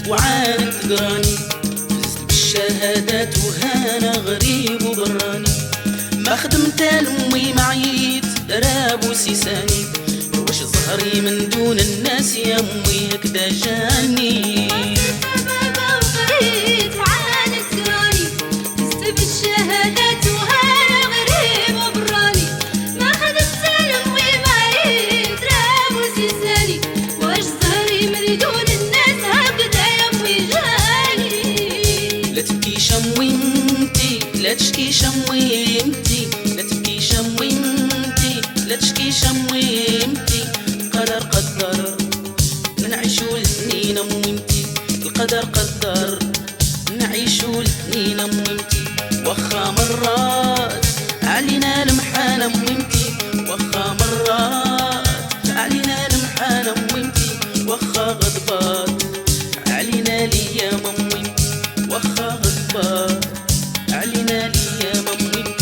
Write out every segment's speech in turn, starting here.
وعانت تقراني، فزت بالشهادات وهانا غريب وبراني. ما خدمت لأمي معيت راب وسيساني، واش ظهري من دون الناس يا أمي هكذا جاني. لا تشكي شمويمتي، لا تبكي شمويمتي، لا تشكي شمويمتي. القدر قدر نعيشو الاثنين أمومتي، القدر قدر نعيشو الاثنين أمومتي. وخا مرات علينا المحال أمومتي، وخا مرات علينا المحال أمومتي. وخا غضبات علينا الأيام أمومتي، وخا غضبات علينا ليا ممتي.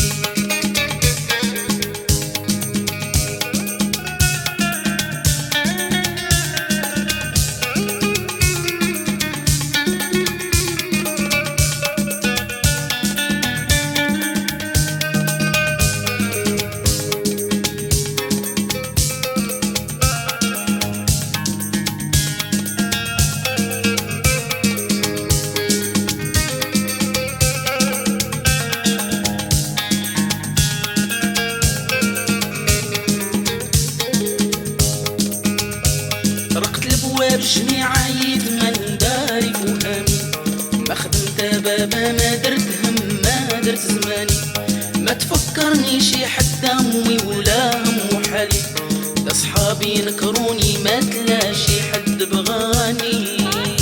جني عايد من داري فهامي، ما خدمت بابا ما درت هم ما درت زماني. ما تفكرني شي حد أمي ولا هم حالي، دا صحابي نكروني ما تلا شي حد بغاني.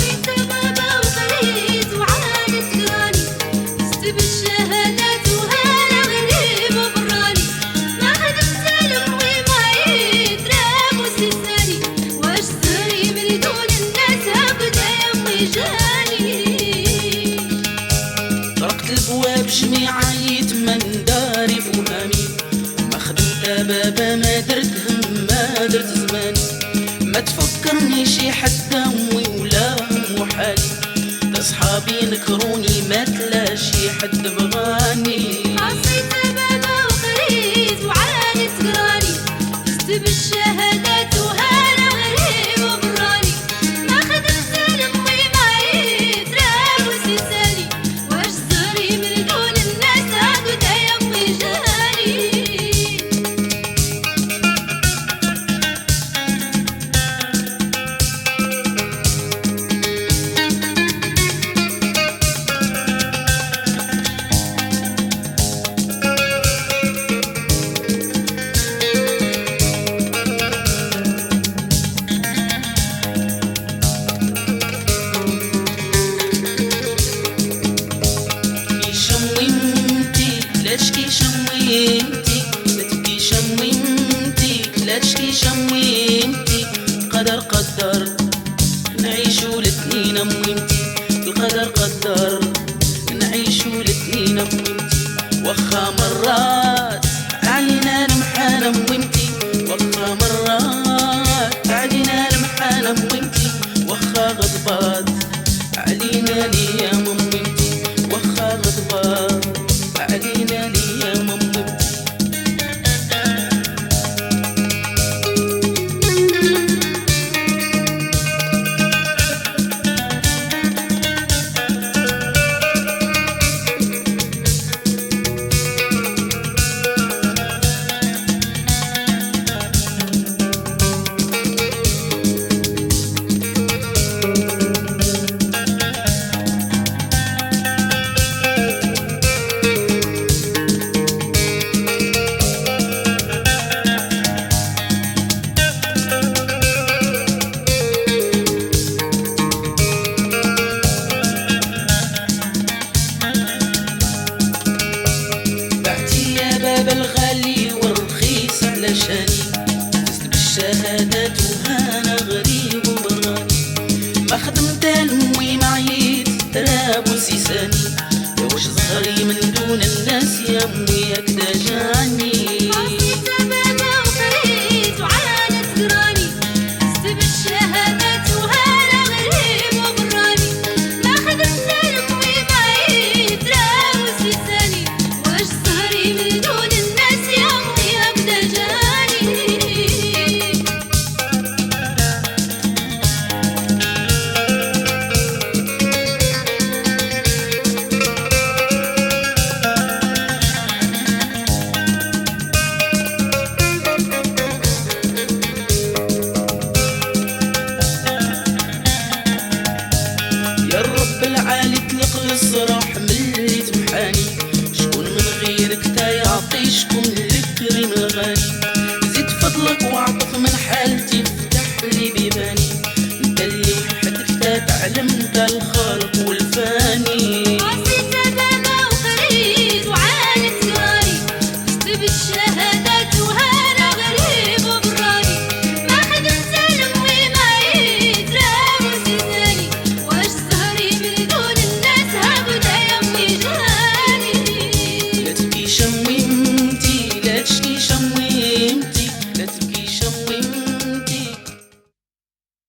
جميع عيت من داري فهامي، ما خدمت بابا ما درت هم ما درت زماني. ما تفكرني شي حد أمي ولا هم وحالي، دا صحابي نكروني ما تلا شي حد بغاني. عصيت بابا وقريت وعانت تقراني، فزت بالشهادات وهانا غريب وبراني. ما خدمت لأمي معيت راب وسيساني، واش زهري من دون الناس هكذا يا أمي جاني. لا تشكي شمويمتي، لا تبكي شمويمتي، لا تشكي شمويمتي. القدر قدر نعيشو الاثنين أمومتي، القدر قدر نعيشو الاثنين أمومتي. وخا مرات علينا المحال أمومتي، وخا مرات علينا المحال أمومتي. وخا غضبات علينا ليا أمومتي، وخا غضبات علينا ليا ممتي. علشاني، فزت بالشهادات وهانا غريب وبراني. ما خدمت لأمي معيت تراب وسيساني، يا واش ظهري من دون الناس يا أمي هكذا جاني. عصيت بابا وقريت وعانت تقراني، فزت بالشهادات وهانا غريب وبراني. نخلص راح ملي تمحاني، شكون من غيرك تا يعطي شكون الكريم الغالي، زيد فضلك وعطف من حالتي فتح لي بيباني، انت اللي وحدك تا تعلم تا الخالق